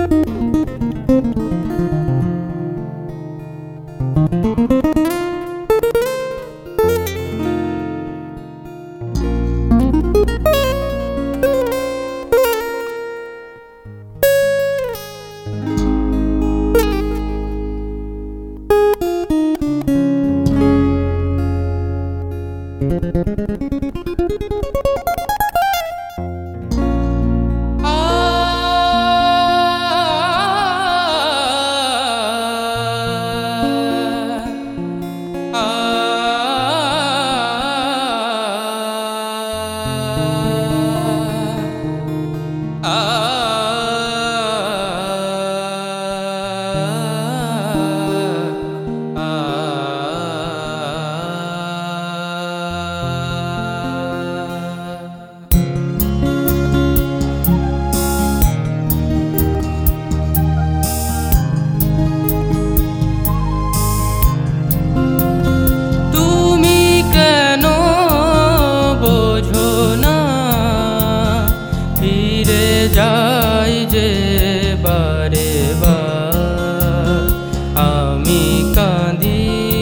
যাই যে বারে বার আমি কাঁদি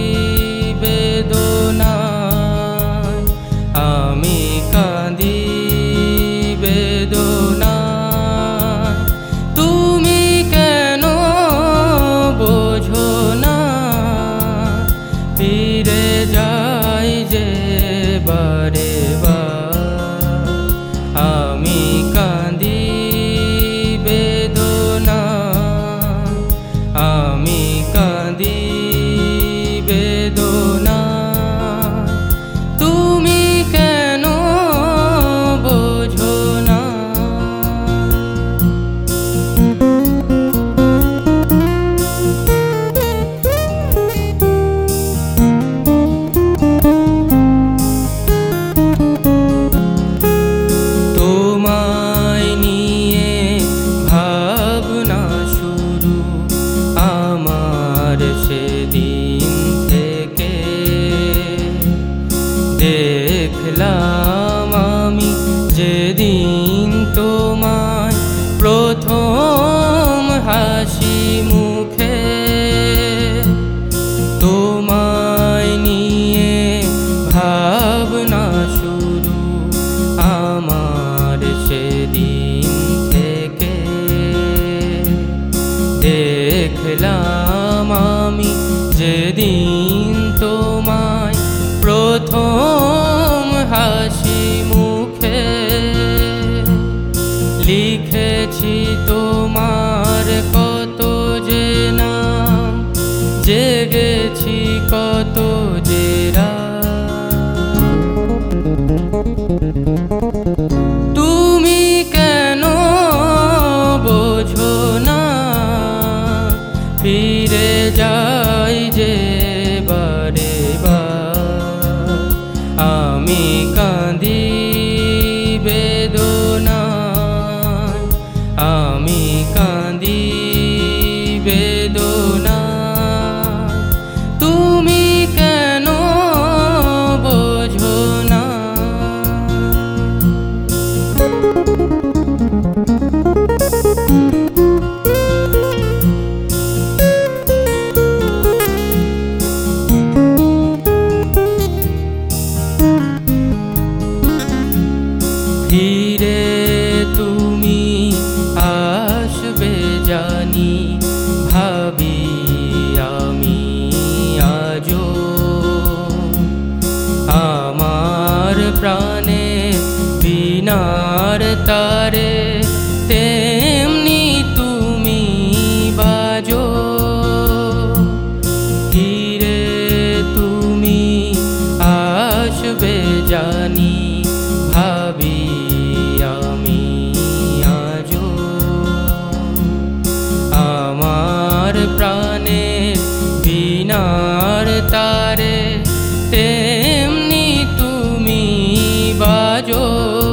বেদনায়, আমি কাঁদি বেদনায়। তুমি কেন বোঝো না, ফিরে যাই যে বারে বার আমি কাঁদি বেদনায়, আমি কাঁদি বেদনায়। তুমি কেন বোঝো না। তোমায় নিয়ে ভাবনা শুরু আমার সেদিন থেকে, দেখলাম আমি যেদিন তোমায় প্রথম হাসি মুখে। তোমায় নিয়ে ভাবনা শুরু আমার সেদিন থেকে, দেখলাম আমি যেদিন তোমায় প্রথম হাসি মুখে। লিখেছি তোমার কত যে নাম, জেগেছি কত যে রাত। তুমি কেন বোঝো না, ফিরে যাই যে বারে বার আমি কাঁদি বেদনায়, আমি কাঁদি বেদনায়। তুমি কেন বোঝো না। ফিরে তুমি আসবে জানি, ভাবি আমি আজও। আমার প্রাণে বিনার তারে তেমনি তুমি বাজো। ফিরে তুমি আসবে জানি, ভাবি আমি আজও। আমার প্রাণে বিনার তারে তেমনি তুমি বাজো।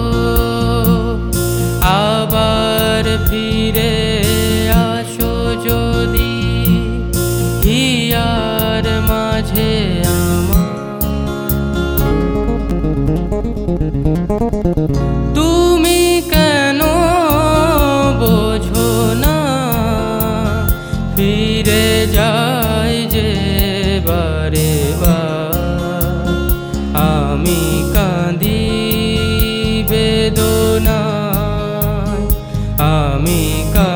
আবার ফিরে আসো যদি হিয়ার মাঝে তুমি কেন বোঝো না। বেদনায় আমি